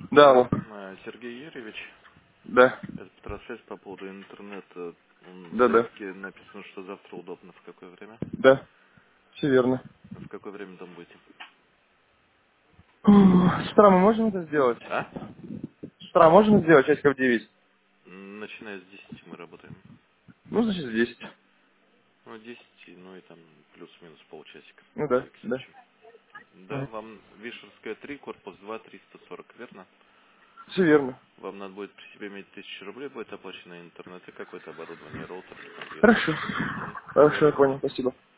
Да, алло. Сергей Юрьевич, Да. это Петросвязь по поводу интернета. В Да. заявке написано, что завтра удобно. В какое время? Да. Все верно. В какое время там будете? С утра мы можем это сделать? А? С утра можно сделать часиков 9? Начиная с 10 мы работаем. Ну, значит, в 10. Ну, 10, ну и там плюс-минус полчасика, Ну на да, всякий да. случай. Да, вам Вишерская 3, корпус 2, 340, верно? Все верно. Вам надо будет при себе иметь 1000 рублей, будет оплачено интернет и какое-то оборудование, роутер или компьютер. Хорошо. Угу. Все, Хорошо, я я понял. понял. Спасибо.